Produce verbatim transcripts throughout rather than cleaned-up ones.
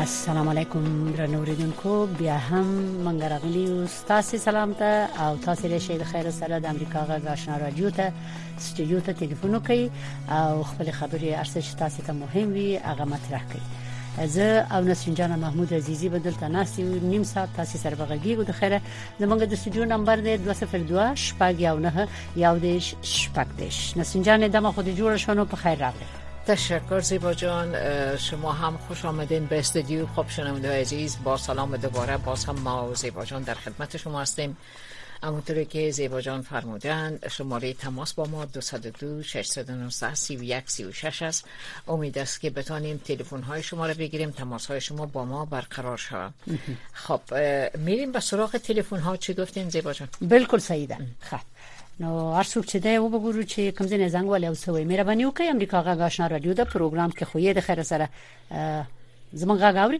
السلام علیکم درنوریدونکو، بیا هم منګ راغلی او تاسو سلام ته او تاسو له شهید خیر سره د امریکا غږ آشنا رادیو ته استودیو ته ټلیفون وکړئ او خپل خبرې ارسه چې تاسو ته مهم وي هغه مطرح کړئ. زه او نسرین جان محمود عزیزی بدل تناسي نیم ساعت تاسو سره بغږیږو. د خیره زمونږ د استودیو نمبر دی دوه صفر دوه شپږ یو نه یو دیش شپږ دیش. نسرین جان دمه خود جوړ شونو په خیر راغلی. تشکر زیبا جان، شما هم خوش آمدین به استودیو. خب شنونده عزیز، با سلام دوباره باز هم ما و زیبا جان در خدمت شما هستیم. همونطوری که زیبا جان فرمودن شماره تماس با ما دو صفر دو شش نه نه سه یک سه شش است. امید است که بتانیم تلفن های شما رو بگیریم، تماس های شما با ما برقرار شود. خب میریم به سراغ تلفن ها. چی گفتین زیبا جان؟ بالکل صحیح ده. خب نو هر څوک چې دی و وګورو چې کوم ځای زنګ ولې او سوې مهرباني وکړئ. امریکا غږ آشنا رادیو دا پروګرام کې خو یې د خیر سره زمونږ غږ اوري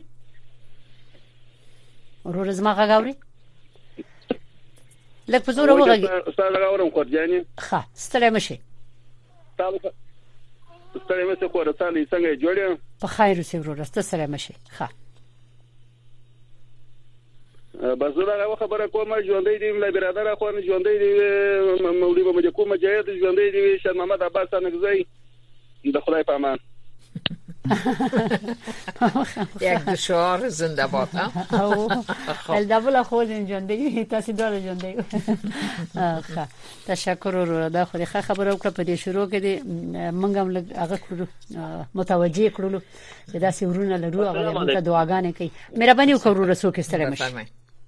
ورور زما غږ اوري لکه په زور وګورئ. استاد غږ اورم خو ځاني ښه ستړی مشي. تاسو ستړی مشه کوړه تاسو څنګه جوړه په خیر اوسې ورور ست ستړی مشي. ښه بزرګه خبره کومه ژوندۍ دی له برادر خو نه ژوندۍ دی مولوی به کوم مجاهد ژوندۍ دی شاه محمد عباس نغزی د خدای په امان. یک دو شعار زنده باد. او الدبل خو ژوندۍ تاسو ډول ژوندۍ. ښه تشکر ورور دا خو ښه خبره وکړه. په دې شروع کې دی منګم هغه کړو متوجي کړو چې دا سی ورونه لرو هغه ته دعاګانې کوي. مهرباني وکړه ورور سو کې ستړي مشه.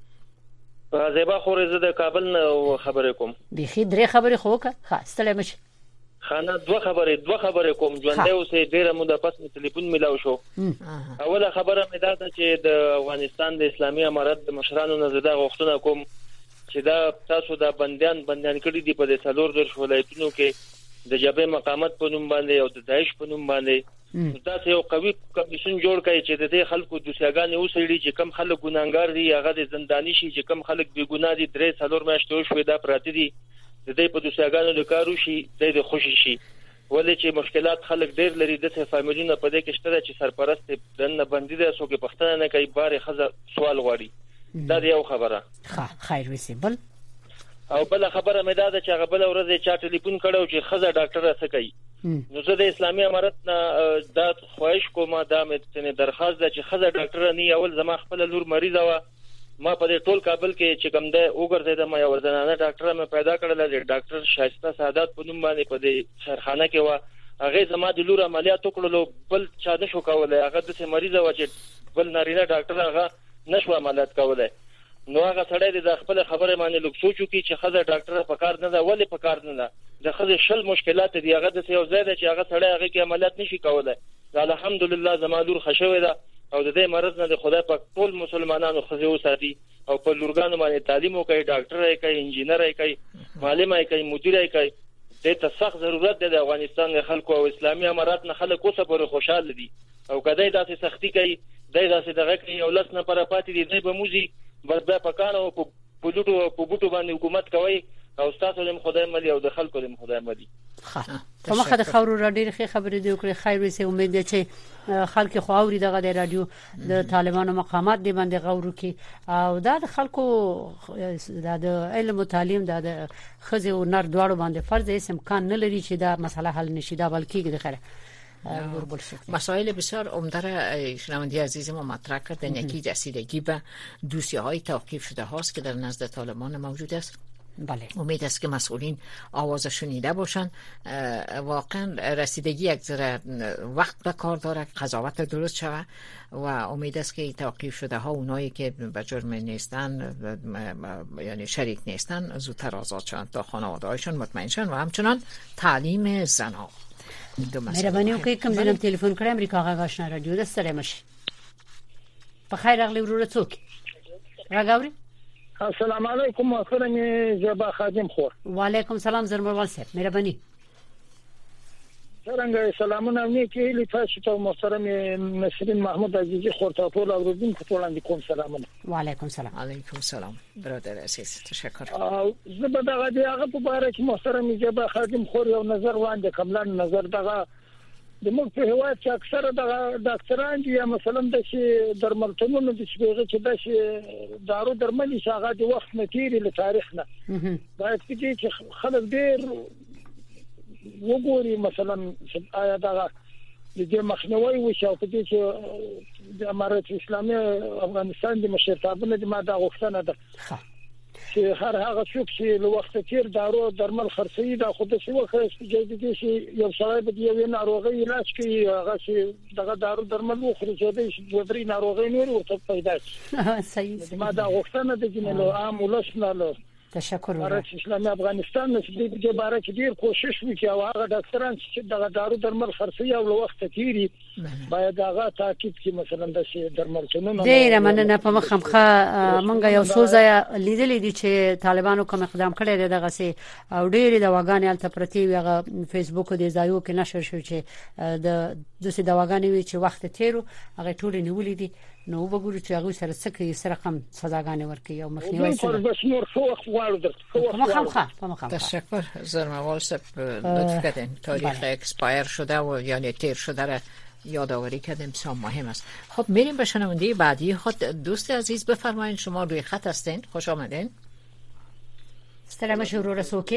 زیبا خورزه د کابل نه خبرې کوم. بيخي درې خبرې خو کا ها ستړي مشه. خانه دوه خبرې دوه خبرې کوم. ژوندې اوسې ډیره موده پس می ټلیفون ملاو شو. اوله خبره مې دا ده چې د افغانستان د اسلامي امارت د مشرانو نه زده غوښتنه کوم چې دا تاسو د بنديان بنديان کړي دي په څلور درش ولایتونو کې د جبهه مقاومت په نوم باندې او د داعش په نوم باندې تاسو یو قوي کمیشن جوړ کړئ چې د دې خلکو د سیاګانې اوسېړي چې کم خلک ګناګار دي هغه د زنداني شي، چې کم خلک بې ګناه دي درې څلور میاشتې شوې دا پراته دي د دې په د سیاګانو د کارو شي د خوشي شي. ولې چې مشکلات خلک ډېر لري د څه فامیلونو په دې کې شته چې سرپرست دنه باندې د سو کې پښتنه نه کوي بارې خزه سوال غواړي. دا یو خبره. ښه خیر وسی بل او بل خبره مې دا ده چې هغه بل ورځ چا ټلیفون کړو چې خزه ډاکټر څه کوي. نو زه د اسلامي امارت نه دا خواهش کوم دا مې درخواست ده چې خزه ډاکټر نه اول زما خپل لور مریضه و ما په ټول کابل کې چې کوم ده وګرځیدم ما یو ځنانه ډاکټر مې پیدا کړل د ډاکټر شایسته سعادت په نوم باندې په دې خیرخانه کې و. هغه زما د لور عملیات وکړلو بل چا نشو کولای. هغه د مریضه و چې بل نارینه ډاکټر هغه نشو عملیات کولای. نو هغه سړی د خپل خبره باندې لږ سوچو کې چې خزه ډاکټر په کار نه ده. ولې په کار نه ده؟ د خزه شل مشکلات دي. هغه د یو ځای ده چې هغه سړی هغه کې عملیات نشي کولای. الحمدلله زما لور خښوي ده او د دې مرض نه د خدای په ټول مسلمانانو خزه وساتي او په لورګانو باندې تعلیم وکړي، ډاکټر یې کوي، انجینر یې کوي، معلم یې کوي، مدیر یې کوي. د ته سخت ضرورت دی د افغانستان د خلکو او اسلامي امارات نه خلک اوسه پر خوشاله دي او کدی داسې سختی کوي دای داسې دغه کوي او لس نه پر پاتې دي نه به موزي بس بیا پکانو په بوټو په بوټو باندې حکومت کوي او تاسو هم خدای ملي او د خلکو هم خدای ملي. ښه په مخه د خبرو را ډېر ښه خبرې دی وکړي. خیر وي سه امید ده چې خلک خو اوري دغه د رادیو د طالبانو مقامات دی باندې غوړو کې او دا د خلکو د علم او تعلیم د خزه او نر دواړو باندې فرض هیڅ امکان نه لري چې دا مسله حل نشي. دا بلکې د خیره مسائل بسیار عمده را شنونده عزیز ما مطرح کردن. یکی رسیدگی به دوسیه‌های توقیف شده هاست که در نزد طالبان موجود است. بله امید است که مسئولین آواز شنیده باشند. واقعا رسیدگی یک ذره وقت به کار داره قضاوت درست شود و امید است که توقیف شده ها اونایی که به جرم نیستن یعنی شریک نیستن زودتر آزاد شوند تا خانواده هایشان مطمئن شوند و همچنان تعلیم زنها. مهرباني وکړئ کوم ځای تلیفون کړئ امریکا غږ آشنا رادیو د ستړي مشه. په خیر راغلی ورور څوک راغوري. السلام علیکم محترم زیبا خادم خور. وعلیکم سلام زرمروان صاحب مهرباني. څنګه سلامونه نیکی لی تاسو ته محترم نسرین محمود عزیزی خور ته ټول اوریدونکو ته وړاندې کوم سلامونه. وعلیکم سلام. علیکم سلام برادر عزیز تشکر. زه به دغه دی هغه په اړه چې محترم زیبا خادم خور یو نظر وړاندې کوم. نظر دغه د موږ په هواد کې اکثره د ډاکټران دي یا مثلا د درملتونونو د شپږه چې د دارو درمل چې هغه د وخت نه تیری له تاریخ نه باید چې خلک ډیر وګوري مثلا آیا دا د مخنیوي وشو په دې چې د امارات اسلامي افغانستان د مشرتابونو د ماده غوښتنه ده چې هر هغه څوک چې له وخت تیر دارو درمل خرڅي دا خود څه وخت جدي شي یو سړی به یو ناروغي علاج کوي هغه چې دغه دارو درمل وخوري چې د وبري ناروغي نور ورته پیدا شي صحیح ماده غوښتنه د جنلو عام ولسنه تشکر امارات اسلامي افغانستان نو د دې باره کې ډیر کوشش وکړي او هغه ډاکټران چې دغه دارو درمل خرڅي او له وخت تیری باید هغه تاکید کې مثلا د درملتونونو ډیر مننه په مخمخه مونږ یو سوزه لیدلې دي چې طالبانو کوم اقدام کړی دی دغه سي او ډیر د واغانې الته پرتی هغه فیسبوک د ځایو کې نشر شو چې د د سي د واغانې وی چې وخت تیرو هغه ټول نیولې دي نو وګورئ چې هغه سره څه کوي سره کم سزاګانې ورکړي او مخنیوي سره بس نور خو وخت غواړو مخمخه مخمخه تشکر زرموال صاحب لطف کردین تاریخ اکسپایر شده و یعنی تیر شده را یادآوری کردیم بسیار مهم است. خب میریم به شنونده بعدی. خود دوست عزیز بفرمایید شما روی خط هستین. خوش آمدین. سلام شروع رسوکی.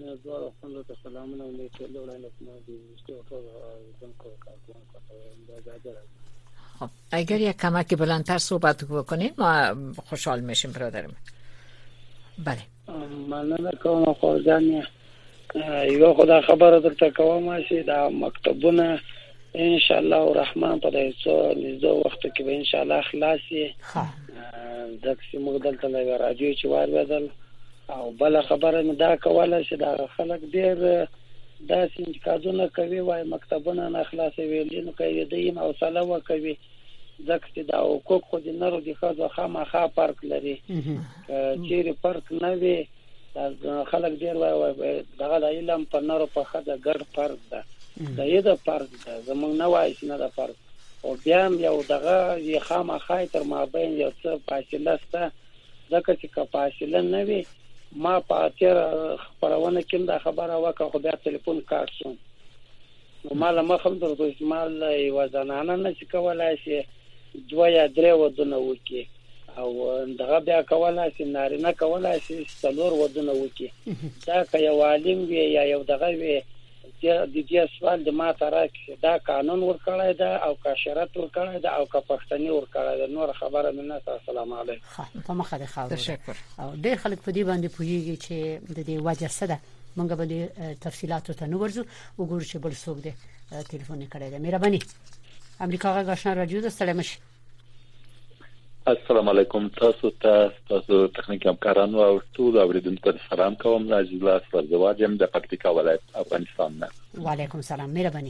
خب اگر یک کمک بلندتر صحبت بکنین ما خوشحال میشیم برادرم. بله. مننه کوم خو ځان یو خدای خبره درته کوم چې دا مکتبونه ان شاء الله الرحمن په دې څو نږدې وخت کې به ان شاء الله خلاصي د څه مقدل ته لا راځي چې وار بدل او بل خبره مې دا کوله چې دا خلک ډېر دا چې کارونه کوي وای مکتبونه نه خلاصي ویل نو کوي دیم او سلام کوي ځکه چې دا حقوق خو د نورو د خاصه خامخا پارک لري چیرې پارک نه وي خلک ډېر وای دغه د علم په نورو په خاطر ګډ پارک ده دا یې د پارک ده زمونږ نه وای چې نه د پارک او بیا یو دغه یې خامخا تر مابین یو څه فاصله سته ځکه چې که فاصله نه وي ما په تیر خبرونه کې دا خبره وکړه خو بیا ټلیفون کار شو نو مال ما خپل درته مال یو ځانانه نه چې کولای شي دوه یا درې ودونه وکي او دغه بیا کولای شي نارینه کولای شي څلور ودونه وکي دا که یو عالم وي یا یو دغه وي د دې سوال د ما ترک دا قانون ورکړای دا او کا شرط ورکړای دا او کا پښتني ورکړای دا نور خبره نه. السلام علیکم. په مخه ده خاور. تشکر. او ډېر خلک په دې باندې پوهیږي چې د دې وجه څه ده موږ به د تفصيلاتو ته نو ورځو وګورو چې بل څوک دې ټلیفون کړی دی. مهرباني. امریکا غا آشنا راډیو د سلام شي. السلام علیکم تاسو ته تاسو تخنیک همکارانو او ټول اوریدونکو ته سلام کوم. ناجی الله فرزواد یم د پکتیکا ولایت افغانستان نه. وعلیکم سلام. مهرباني.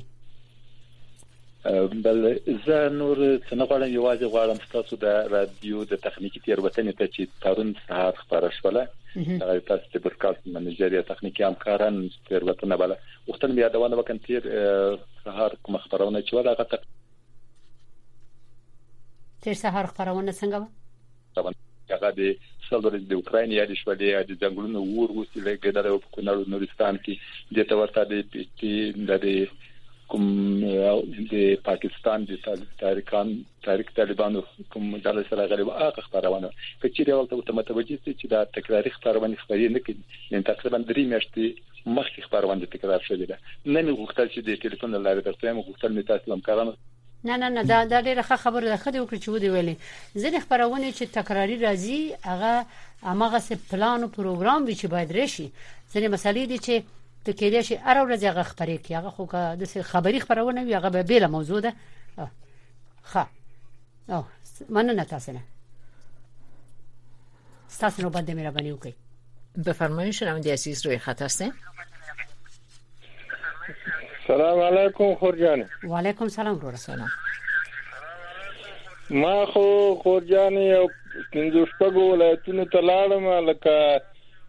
بل زه نور څنګه غواړم یوازې غواړم تاسو د رادیو د تخنیکی تیروتنې ته چې تارون سهار خبره شوله هغه تاسو د برکاست منیجر یا تخنیکی همکاران تیروتنه بل وختن بیا دوانه وکړ تیر سهار کوم خبرونه چې ولا غته تیر سهار خبرونه څنګه و هغه د سلورز د اوکرين یا د شولې د جنگلونو ور وسیله ګډره په کونړ نورستان کې د تورته د پی ټی د کوم د پاکستان د تاریخان تاریخ طالبانو کوم مجله سره غلیب هغه خبرونه په چیرې ولته ته متوجه چې دا تکراری خبرونه خبرې نه کوي ان تقریبا درې میاشتې مخکې خبرونه تکرار شوې ده نه غوښتل چې د ټلیفون لاره درته مو غوښتل می تاسو لمکارانو نه نه نه دا د ډیره خبره ده خدای وکړي چې ودی ویلي ځینې خبرونه چې تکراری راځي هغه هغه څه پلان او پروګرام وی چې باید راشي ځینې مسالې دي چې د کېدې شي اره ورځ هغه خبرې کوي هغه خو د خبري خبرونه وي هغه به بیل موضوع ده ښه او مننه تاسو نه تاسو نو باندې مهرباني وکړئ. بفرمایید شنونده عزیز روی خط هستین. سلام علیکم خورجان. و علیکم سلام رو رسولم. ما خو خورجان یو پنځوشپږو ولایتونو ته لاړم لکه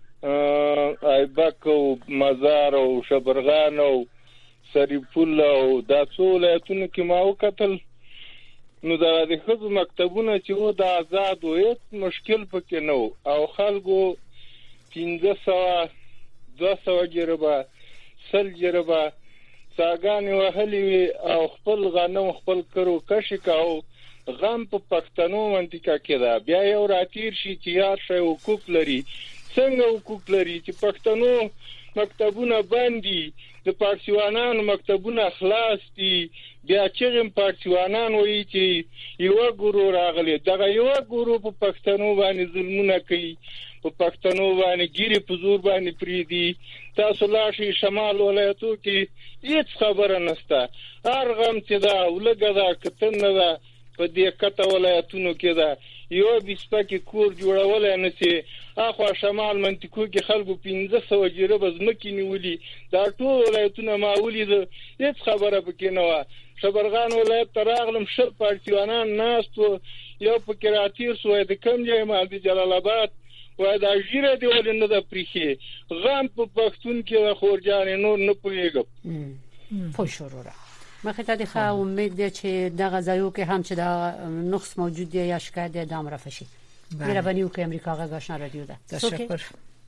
ایبک او مزار او شبرغان او سریپول او دا څو ولایتونو کې ما وکتل نو دا د خزو مکتبونه چې و د آزاد و هیڅ مشکل پکې نه او خلکو پنځه سوه دوه سوه جربه سل جربه ساګان وهلي او خپل غنم خپل کرو کشي کاو غم په پښتنو منطقه کې دا بیا یو راتیر شي چې یار شي حقوق لري څنګه حقوق لري چې پښتنو مکتبونه باندې د پارسیوانانو مکتبونه خلاص دي بیا چې پارسیوانان وایي چې یو ګورو راغلي دغه یو ګورو په پښتنو باندې ظلمونه کوي په پښتنو باندې ګيري په زور باندې پریدي تاسو لاشي شمال ولایتو کې هیڅ خبره نشته ارغم چې دا ولګه دا کتنه دا په دې کته ولایتونو کې دا یو بسپکه کور جوړول نه سي اخو شمال منطقو کې خلکو پنځه سوه جریبه بزمکې نیولې دا ټول ولایتونه ماولي د هیڅ خبره پکې نه و شبرغان ولایت تراغلم شل پارتیوانان ناستو یو پکې راتیر سو د کم ځای مال د جلال آباد و دا جیره دی ول نه د پریخي غم په پښتون کې خورجان نور نه پويګم پوښوره مخه ته د امید دی چې د غزایو کې هم چې دا نقص موجود دی یا شکایت دی دام رفشي مهرباني وکړئ امریکا غږ آشنا رادیو ده تشکر.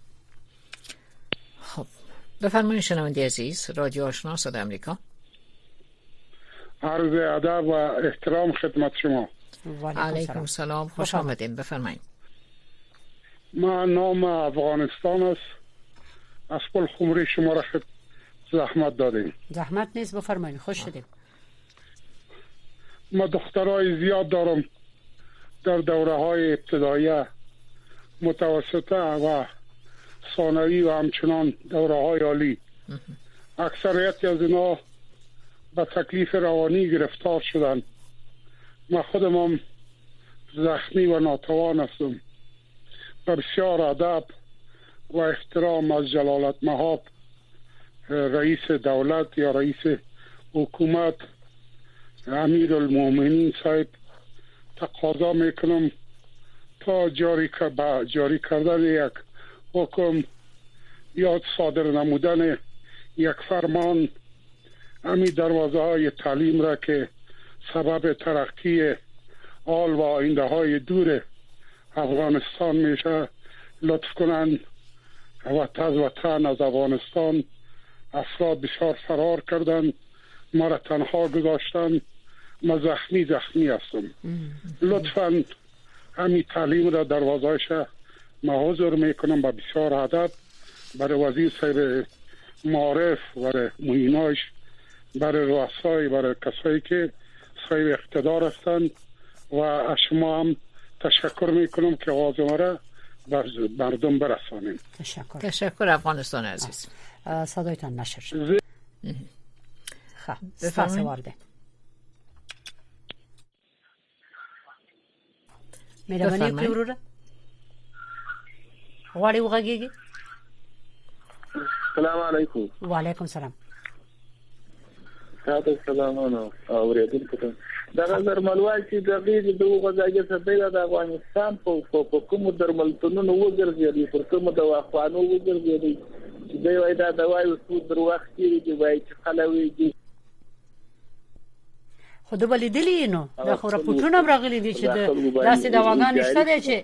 خب بفرمایید شنونده عزیز رادیو آشنا صدای امریکا. عرض ادب و احترام خدمت شما. علیکم سلام خوش آمدین بفرمایید. ما نام افغانستان است از پل خمری شما را خد زحمت دادیم. زحمت نیست بفرمایید خوش شدیم. ما دخترای زیاد دارم در دوره های ابتدایی متوسطه و ثانوی و همچنان دوره های عالی. اکثریت از اینا به تکلیف روانی گرفتار شدن. ما خودم هم زخمی و ناتوان هستم. بسیار ادب و احترام از جلالت مآب رئیس دولت یا رئیس حکومت امیر المؤمنین صاحب تقاضا میکنم تا جاری با جاری کردن یک حکم یا صادر نمودن یک فرمان امی دروازه های تعلیم را که سبب ترقی آل و آینده های دور افغانستان میشه لطف کنن و از وطن از افغانستان افراد بسیار فرار کردن ما را تنها گذاشتن ما زخمی زخمی هستم لطفاً همین تعلیم را دروازه‌اش ما حضور میکنم با بسیار ادب برای وزیر صاحب معارف برای معیناش برای رؤسای برای کسایی که صاحب اقتدار هستند و از شما هم تشکر میکنم که آواز ما را بر مردم برسانیم. تشکر. تشکر افغانستان عزیز. صدایتان نشر شد. خب سپاس وارده. مهرباني وکړئ وروره غواړئ وغږیږئ. السلام علیکم. وعلیکم السلام. تاسو سلامونه اوریدونکو ته دا درملوال چې د دې د غذایي سبب د افغانستان په په کوم درملتونونو وګرځي پر کوم دواخانو وګرځي چې دوی وایي دا دوايي وسو در وخت کې دی وایي چې خلوي خو د بلیدلی نو دا خو راپورټونه هم راغلي دي چې داسې دواګان نشته دي چې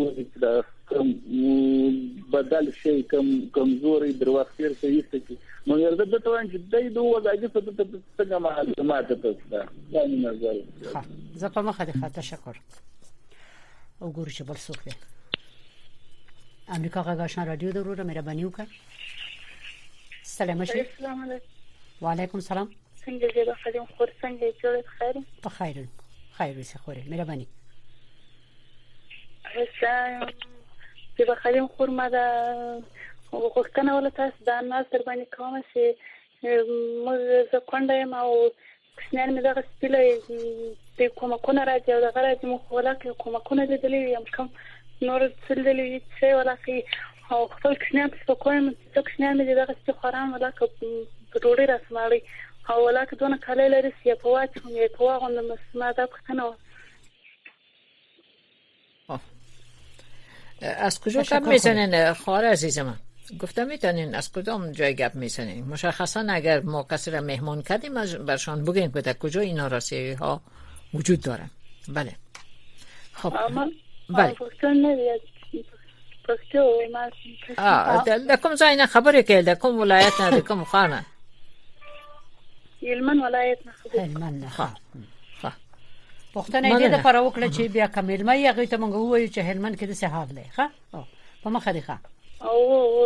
بدل شي کم کمزوري دروازې سره یې نو یرده د توان چې دای دوه دغه څه څنګه معلومات ته دا نه نظر ها زه په مخه ده تشکر او ګورې چې بل څوک دی امریکا غږ آشنا رادیو دروره مهرباني وکړه. سلام السلام علیکم. وعلیکم السلام. څنګه دې د خدای خور څنګه جوړ خیر په خیر خیر وسه خوره مهرباني. السلام دې د خدای خور ما دا وختونه ولا تاسو دا ناس در باندې کوم چې موږ زه کونډه ما او کسنان مې دا سپیلې د کومه کونه راځي او دا غراځي مخ ولا کومه کونه دې دلې یم کوم نور څه دلې چې ولا کې او خپل کسنان په کوم څه کسنان مې دا څه خوران ولا کو ډوډۍ راسمالي او ولا که دونه کله لري سی په واچ مې په واغوند مسما دا پښتنه. از کجا گپ میزنین خواهر عزیزم؟ گفتم میتونین از کدام جای گپ میزنین؟ مشخصا اگر ما کسی را مهمان کردیم برشان بگین که در کجا این نارسایی ها وجود دارن. بله خب بله آه در کم زاین خبری که در کم ولایت نه در کم خانه هلمند ولایت نه. هلمند نه. ها ها پښتنه دې د پر وکړه چې بیا کمل مې هغه ته مونږ وایو چې هلمند کې د څه حال دی. ها او په مخه دی. ها او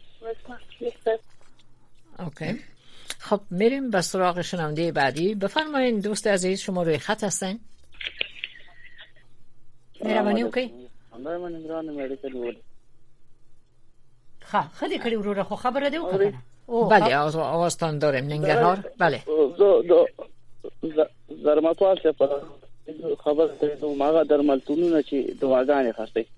اوکی. خب میریم به سراغ شنونده بعدی. بفرمایید دوست عزیز شما روی خط هستین؟ مهرباني وکړئ. همدا من عمران مېډیکل وډ. ها خدي کړي وروره خو خبره دی وکړه. او بله آواز آوازتان داریم. ننگرهار. بله دو دو درماتوال څه په خبر ته ماغه درملتونونه چې دواګانې خرڅي.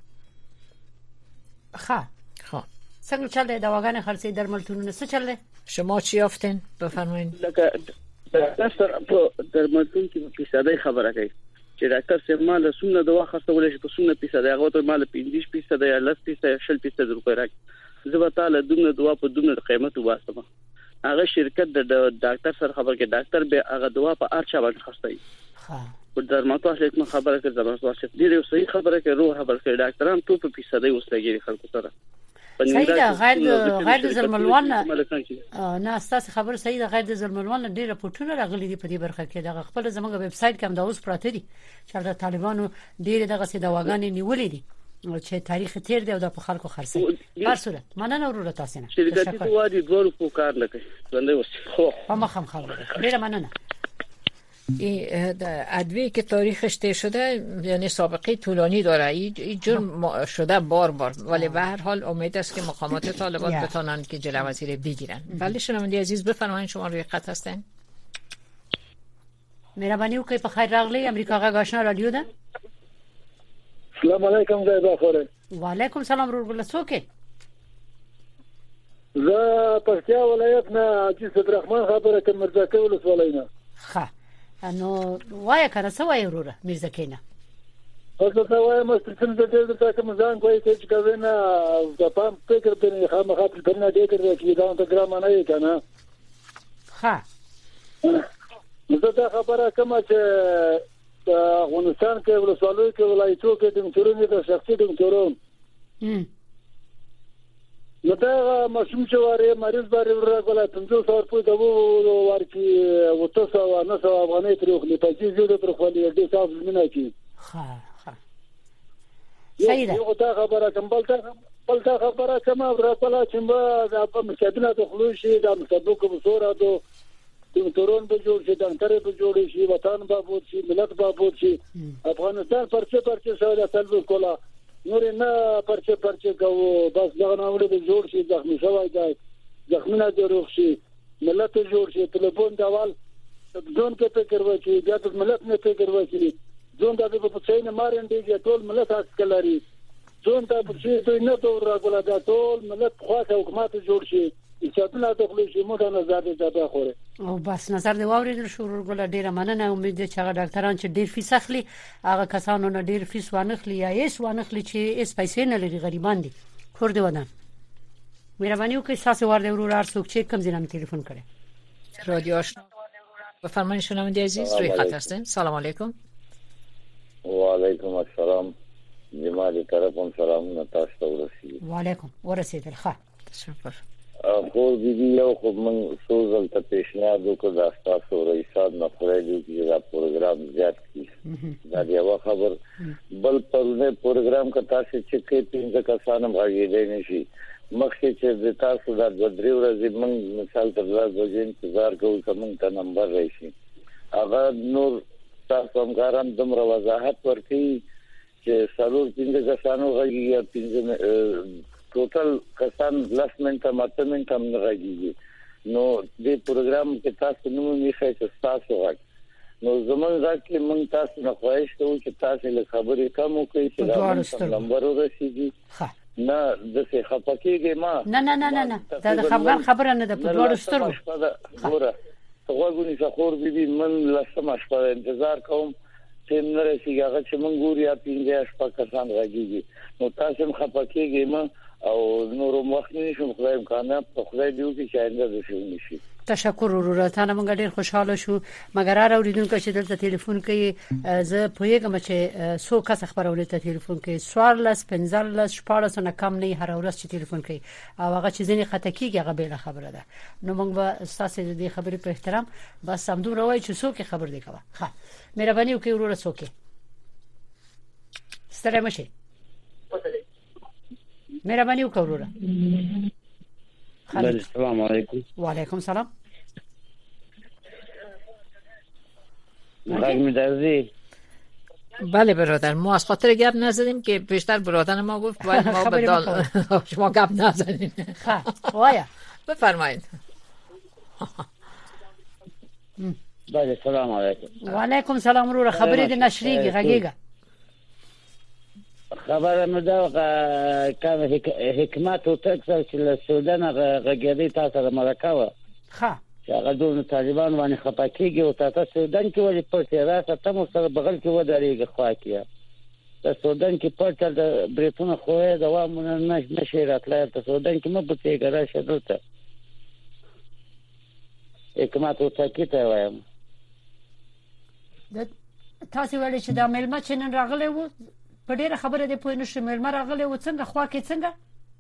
ها ها څنګه چل دی دواګانې خرڅي درملتونونه څه چل دی؟ شما چی یافتین؟ بفرمایید. لکه ډاکټر په درملتون کې په پیسادي خبره کوي چې ډاکټر سیمه مال سونه دوا خرڅول شي په سونه پیسادي هغه ته مال پنځه پیسې یا لس پیسې شل پیسې روپۍ راکړي. زه به تعالی دومره دوا په دومره قیمت واسطه هغه شرکت د ډاکټر سره خبر کې ډاکټر به هغه دوا په ارچا باندې خرڅي. ها په درماتوال کې خبره کوي درماتوال چې ډیره صحیح خبره کوي روح خبر کوي ډاکټران ټول په پیسادي وسلګي خلکو سره. صحیح ده. غیر غیر د ظلملوان نه اساس خبر صحیح ده. غیر د ظلملوان ډیره پټونه راغلي دي په دې برخه کې. دغه خپل زموږ ویب سټ کې هم دا اوس پراته دي چې د طالبانو ډیره دغه سي دواګانې نیولې دي چې تاریخ تیر دی او د خلکو خرڅي. هر صورت مننه ورور تاسو نه. شرکت وادي دوه په کار لکه څنګه وسی خو هم هم خبره ډیره مننه. این ادویه که تاریخش طی شده یعنی سابقه طولانی داره. این جرم شده بار بار ولی به هر حال امید است که مقامات طالبان بتونن که جلوه‌ای رو بگیرن. ولی شنونده عزیز بفرمایید شما روی خط هستین. مهرباني وکړئ. په خیر راغلی. امریکا غا آشنا رادیو ده. السلام علیکم زید اخوره. وعلیکم سلام ورور بل څوک؟ زه پکتیا ولایت نه چې صدررحمن خبره کوم مرزا کول ولاینا. ښه نو وای کنه څه وای وروره مرزا کینه. اوس څه وای مستر څنګه دې ته کوم ځان کوی چې کوي نه د پام فکر په خامخا په نه دې کړی چې دا د ګرام نه یې کنه. ها زه دا خبره کوم چې افغانستان کې ولسوالۍ کې ولایتو کې د مشرونو د شخصي د مشرونو نو دا ماشوم چې واره مریض باندې ورغله پنځه سوه روپۍ د وو ورکی وته سو نه سو افغاني تر خو په دې زیاده تر خو دې تاسو منه کی. ها ها صحیح ده. یو دا خبره کوم بل تا بل تا خبره کوم ورته چې ما په مشکلات ته خلوشي دا مصدق کوم سورا دو تورون به جوړ شي دانتره به جوړ شي وطن به بود شي ملت به بود شي. افغانستان پرچه پرچه سره تلو کولا نور نه پرچه پرچه کو بس دا نامره به جوړ شي زخمی شوی دی زخمونه جوړ شي ملت جوړ شي ټلیفون دیوال ځون کې فکر وکړي بیا د ملت نه فکر وکړي ځون دا په څه نه مارندې ټول ملت اسکلاري ځون دا په څه دوی نه تور راغلا دا ټول ملت خواته حکومت جوړ شي چې ټول دخل شي مو دا نظر دې دا خوره. او بس نظر دی واورېدل شو ورګل ډیره مننه. امید ده چې هغه ډاکټران چې ډیر فیس اخلي هغه کسانو نه ډیر فیس وانخلي یا ایس وانخلي چې ایس پیسې نه لري غریبان دي کور دی ودان. مهرباني وکړئ تاسو ورته ورور ارڅوک چې کم ځینم ټلیفون کړي. رادیو آشنا بفرمایید شنونده عزیز روی خط هستین. سلام علیکم. و علیکم السلام. جماعت طرفم سلام تاسو ته ورسیږي. و علیکم ورسیدل. ښه تشکر. خو دې یو خو من سوزل ته پیشنهاد وکړ دا تاسو رئیساد نه فرېږي چې دا پروګرام زیات کړي. دا یو خبر بل پرونه پروګرام کا تاسو چې کې پنځه کسانم غږیدای نشي مخکې چې د تاسو د درې ورځې من مثال تر لږ انتظار کوو کوم ته نمبر راشي هغه نور تاسو هم کاران دمر وضاحت ورکړي چې څلور پنځه کسانو غږی یا پنځه ټوټل کسان لاس منټه ماته منټه هم راګيږي. نو دې پروګرام کې تاسو نو میخه چې تاسو غږ نو زمون ځکه مونږ تاسو نه خواهش کوو چې تاسو له خبرې کم وکړئ چې دا نمبر ورسیږي. نه د څه خپکیږي ما نه نه نه نه دا د خبر خبره نه ده په دوړو سترګو. ګوره غوږونی څخور بيبي من لسمه شپه انتظار کوم چې نره شي هغه چې مونږ ګوریا پینځه شپه کسان راګيږي نو تاسو هم خپکیږي ما او نور مخنی شم خدای امکانات په خدای دیو کې شاینده د شي نشي. تشکر ورور ته موږ ډیر خوشاله شو مګر اوریدونکو چې دلته ټلیفون کوي زه پوهیږم چې څو کس خبرونه ته ټلیفون کوي سوارلس پنځلس شپږ نه کم نه هر ورځ چې ټلیفون کوي او هغه چې ځینې خطا کیږي هغه به خبره ده. نو موږ به تاسو دې خبرې په احترام بس هم دوه وای چې څوک خبر دی کوه. ها مهرباني وکړئ ورور څوک ستړی مشه مهرباني وکړئ ورور. السلام علیکم. وعلیکم سلام. خانم درزی. بله برادر ما از خاطر گپ نزدیم که بیشتر برادر ما گفت باید ما بدال شما گپ نزنین. خب وایا بفرمایید. بله سلام علیکم. و علیکم سلام ورور خبرې د نشریږي غږیږي. خبره مې دا کوم حکمت او تکسر چې له سودان غږیدي تاسو مرکاوه. ها چې هغه د طالبان باندې خپاکیږي او تاسو سودان کې ولې پټ راځه ته مو سره بغل کې ودرېږي خواکیه. د سودان کې پټ د بریتونه خوې دوام نه نشي راتلای ته سودان کې مو په څه راشه دلته. حکمت او تکیته وایم. د تاسو ولې چې د ملما چې نن راغلی وو په ډیره خبره دی پوه نشم ملما راغلی و څنګه خوا کې څنګه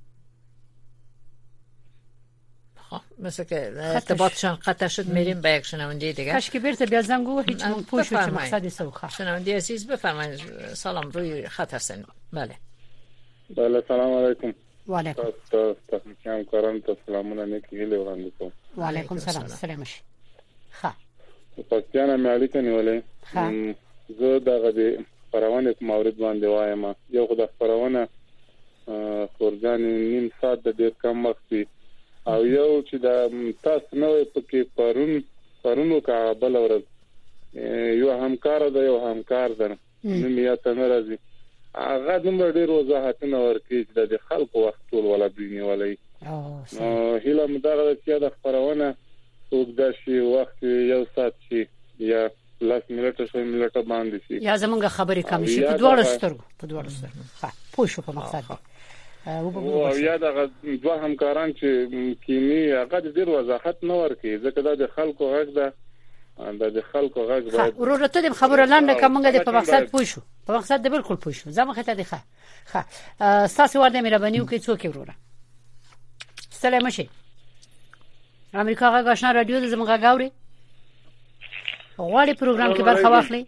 مثل که ارتباطشان قطع شد میریم به یک شنونده دیگه. کاش که بیرته بیا زنگ و هیچ من پوه شد چه مقصدی سوخه. شنونده عزیز بفرمایید. سلام روی خط هستین. بله بله سلام علیکم. و علیکم تاسو تاسو هم کارم ته سلامونه نیکی هیله وړاندې کوم. و علیکم سلام سلام شي. ښه پښتانه مې اړیکه نیولې. زه دغه د خبرونه په مورید باندې وایم. یو خدای خبرونه خورجان نیم ساعت د ډیر کم وخت او یو چې د تاسو نوې پکې پرون پرونو کا بل ورځ یو همکار ده یو همکار ده نو میا ته ناراضي هغه د ډېر وضاحتونه ورکړي چې د خلکو وخت ټول ولا بینی ولای نو هله مدغه چې د خبرونه وګدا شي وخت یو ساعت شي یا لاس منټه شو منټه باندې شي یا زمونږ خبرې کم شي په دوه سترګو په دوه سترګو ها پوه شو په مقصد او یا د دوه همکاران چې کیمي هغه ډیر وضاحت نه ورکړي ځکه دا د خلکو غږ ده د خلکو غږ باید ورته د خبره لاندې کومه د په مقصد پوه شو په مقصد د بالکل پوه شو زما خته دی ښه ښه تاسو ورته مهرباني وکړئ څوک وروره سلام شي امریکا غږ آشنا رادیو د زموږ غاوري غواړي پروګرام کې برخه واخلي.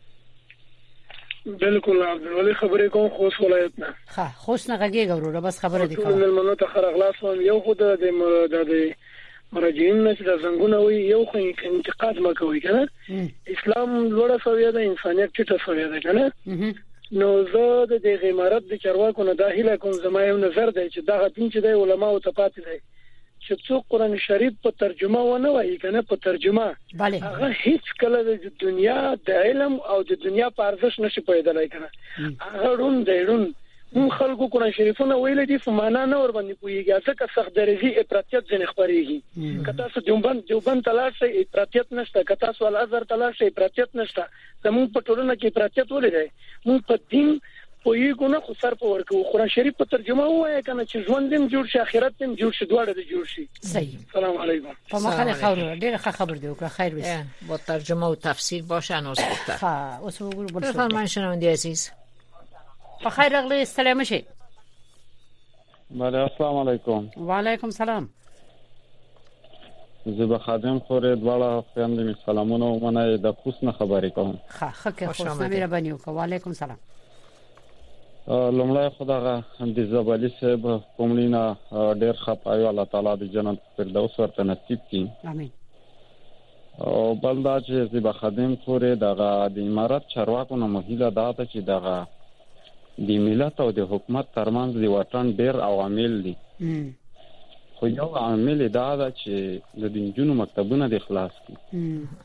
بالکل عبدالولی خبرې کوم خوست ولایت نه. ښه خوست نه غږیږي وروره بس خبره دي کوم. ټول ملمنو ته خر اغلاس وم یو خو د د مراجعین نه چې د زنګونه وي یو خو انتقاد ما کوي کنه اسلام لوړه سویه ده انسانيت ټیټه سویه ده کنه نو زه د دې امارت د چارواکو نه داخله کوم زما یو نظر دی چې دا غتین چې د علماو ته پاتې دی چې څوک قرآن شریف په ترجمه ونه وایي کنه په ترجمه هغه هیڅ کله د دنیا د علم او د دنیا په ارزښت نشي پیدلای کنه هغه رون دی رون مون خلکو قرآن شریفونه ویل دي په معنا نه ور باندې پويږي ځکه سخت درجه افراطیت ځنه خبريږي کته سو دیوبند دیوبند تلاش سي افراطیت نشته کته سو الازهر تلاش سي افراطیت نشته زمون په ټولنه کې افراطیت ولې مون په دین پویګو نه خو سر په ورکو قرآن شریف په ترجمه وایي کنه چې ژوندم جوړ شي آخرت هم جوړ شي دواړه د جوړ شي. صحیح. سلام علیکم. په مخاله خبر ډیره خبر دی وکړه خیر وي با ترجمه و تفسیر باشه انوس بهتر. ها اوس وګورئ بل څه. بفرمایئ شنونده عزیز. په خیر راغلی سلام شي. بله السلام علیکم. و علیکم سلام. زه خادم خورې دواړه خويندې سلامونه ومنه د خوست نه خبرې کوم. ښه ښه کې خوست نه مهرباني وکړه. و علیکم سلام. لومړی خدای د زبالي صاحب کوملینا ډېر خپایو الله تعالی د جنت فردوس ورته نصیب کړي. امين. او بل دا چې زه به خادم خورې دغه د امارات چارواکو نه مهیله دا ته چې دغه د ملت او د حکومت ترمنځ د وطن ډېر عوامل دي. خو یو عامل دا ده چې د دینجونو مکتبونه د خلاص کړي.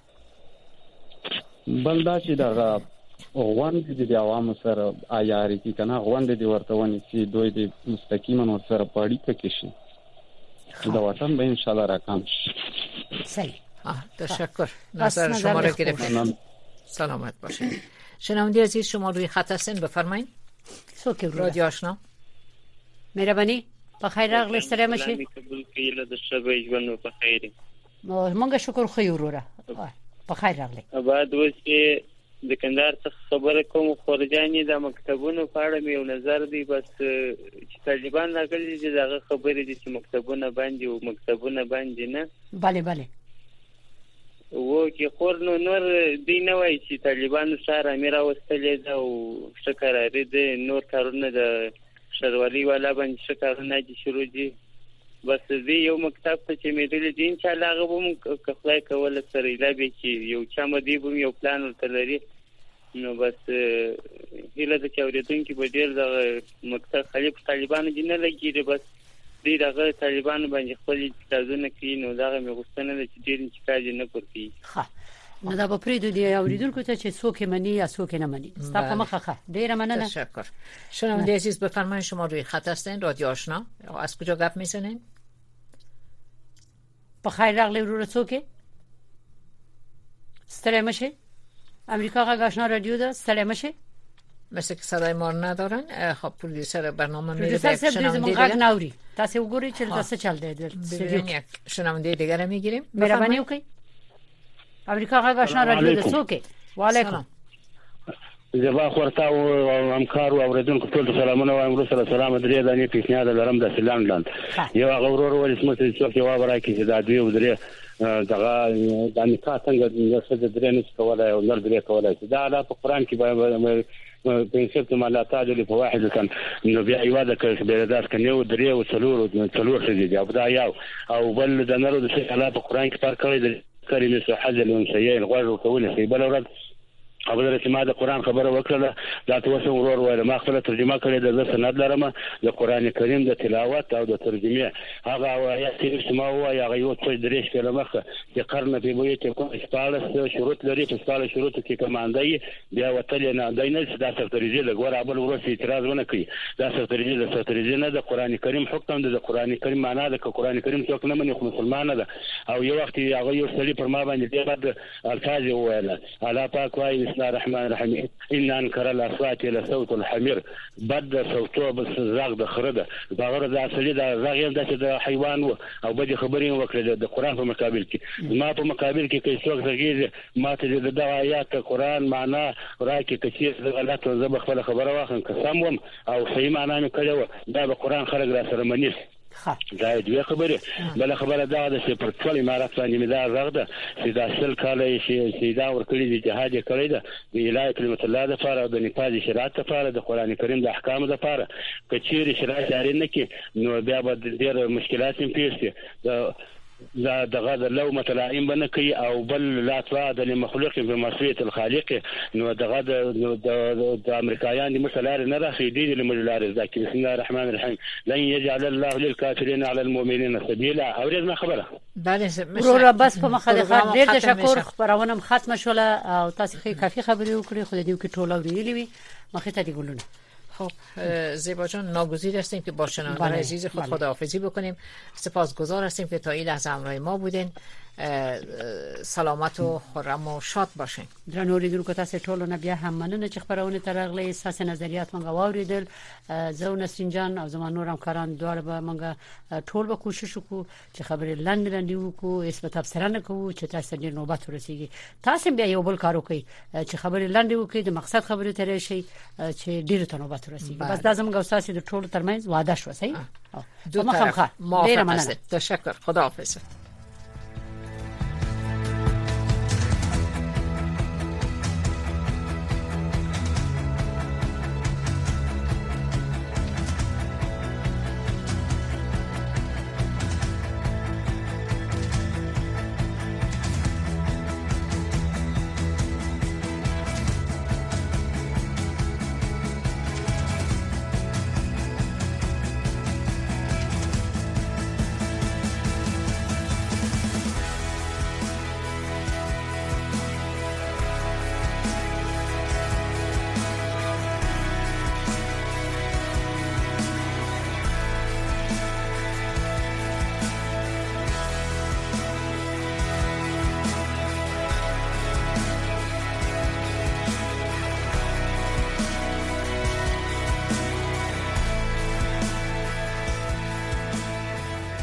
بل دا چې دغه غوند دي د عوامو سره عیاري کی کنه غوند دي ورته ونی چې دوی د مستقیما سره پاړی کې شي دا وطن به ان شاء الله راکام شي. صحیح. تشکر. نظر شما را گرفتم. سلامت باشید. شنونده عزیز شما روی خط هستین بفرمایید. سوکی رادیو آشنا. مهربانی. په خیر راغلی ستړي مشي قبول کړي له د شبي ژوند په خیر مونږ شکر خو وروره په خیر راغلی بعد وسه د کندهار څخه خبره کوم خورجاني د مکتبونو په اړه یو نظر دی بس چې طالبان راغلي چې دغه خبرې دي چې مکتبونه باندې او مکتبونه باندې نه bale bale و کې خور نو نور دی نه وای چې طالبان سره امیر واستلې دا او شکر لري د نور کارونه د شروالي والا باندې شکرونه دي شروع دي بس دې یو مکتب ته چې مې دل دین چې علاقه بوم کفلای کول سره لابي چې یو چا مدي بوم یو پلان ورتلري نو بس هله د چوریدون کې به ډیر د مکتب خلیف طالبان دي نه لګیږي بس دې دغه طالبان باندې خپل تاسونه کوي نو دغه مې غوښتنه ده چې ډیر چې کاج نه پرتي ها نو دا به پریدو دی اوریدونکو ته چې څوک منی یا څوک نه منی ستا په مخه ښه ډیر مننه تشکر شنونده عزیز بفرمایید شما روی خط هستین رادیو آشنا از کجا گپ میزنین په خیر راغلی ورور څوک ستړی مشه امریکا غږ آشنا رادیو ده ستړی مشه مثل که صدای ما ندارن خب پرودیوسر برنامه میره به شنونده دیگه نوری تاسو وګورئ چې تاسو چل دی ببینیم شنونده دیگه رو میگیریم مهرباني وکړئ امریکا غږ آشنا رادیو ده څوک وعلیکم زبا خورتا او همکار او اوریدونکو ټول سلامونه وایم ورسره سلام درې دانې پیښنیا د لرم د سلاندان یو غورور ول اسمت څوک یو برای کې د دوی او درې دغه د نکاح څنګه د څه د درې نس کولای او نر درې کولای دا د قرآن کې به پرنسپت مالاتا د په واحد کان نو بیا یو د کبیردار کنيو درې او څلور څلور شې دی او دا یو او بل د نرو د څه حالات قرآن کې پر کړی د کریم سو حل الانسیین غوړ کول شي بل ورځ او د رسمه د قرآن خبره وکړه دا تاسو ورور وایي ما خپل ترجمه کړې د سند لرم د قرآن کریم د تلاوت او د ترجمه هغه آیات چې ما وایي هغه یو څه درېش کله مخه چې قرن په بوې ته کوم استاله شروط لري په استاله شروط کې کماندای بیا وتل نه داینه چې دا سرتریزه د غوړ ابل ورسې اعتراض ونه کوي دا سرتریزه د سرتریزه نه د قرآن کریم حکم د قرآن کریم معنا د قرآن کریم څوک نه مني خو مسلمان ده او یو وخت هغه یو سړي پر ما باندې د بعد الفاظ ویل الله پاک وايي بسم الله الرحمن الرحيم ان انكر الاصوات الى صوت الحمير بد صوته بس زاغ د خرده دا غره د اصلي د زاغ د حیوان او بده خبرين وکړه د قرآن په مقابل کې ما په مقابل کې کې څوک زګیږي ما ته د آیات قرآن معنا راکې کثیر غلط زب خپل خبره واخن قسم وم او صحیح معنا مې کړو دا د قرآن خلق را سره منی دا دوی خبره بل خبره دا ده چې پر ټول امارات باندې مدا راغده چې دا اصل کاله شي دا ورکړي د جهاد کړی ده د الهي کلمت الله د فار او د نفاذ شریعت لپاره د قران کریم د احکام لپاره کچیر شریعت جاری نه کی نو بیا به ډېر مشکلات هم پیښ شي لا دغه لو متلاعين بنه کوي او بل لا تفاد لمخلوق بمعصيه الخالق نو دغه د امریکایان دي مثلا نه راخي دي لمجلار ذکر بسم الله الرحمن الرحيم لن يجعل الله للكافرين على المؤمنين سبيلا اورید خبره بله ورو بس په مخالفت ډیر تشکر خبرونه ختم شوله او تاسو کافي خبري وکړي خو دې کې ټوله ویلي وي مخه ته دی ګلونه خب زیبا جان ناگزیر هستیم که با شنوندگان عزیز خود خداحافظی بکنیم سپاسگزار هستیم که تا این لحظه همراه ما بودین سلامت و خرم و شاد باشین درنو اوریدونکو تاسو ټول نه بیا هم مننه چې خبرونه ترغلې اساس نظریات مونږ واوریدل زو نسرین جان او زمونږ نور همکاران دوړ به مونږ ټول به کوشش وکړو چې خبرې لاندې لاندې وکړو اسمت افسران کوو چې تاسو دې نوبت ورسیږي تاسو بیا یو بل کار وکړئ چې خبرې لاندې وکړئ د مقصد خبرې ترې شي چې ډیره ته نوبت ورسیږي بس دا زموږ استاد د ټول ترمنځ وعده شو صحیح دو طرف موافق هستیم تشکر خداحافظ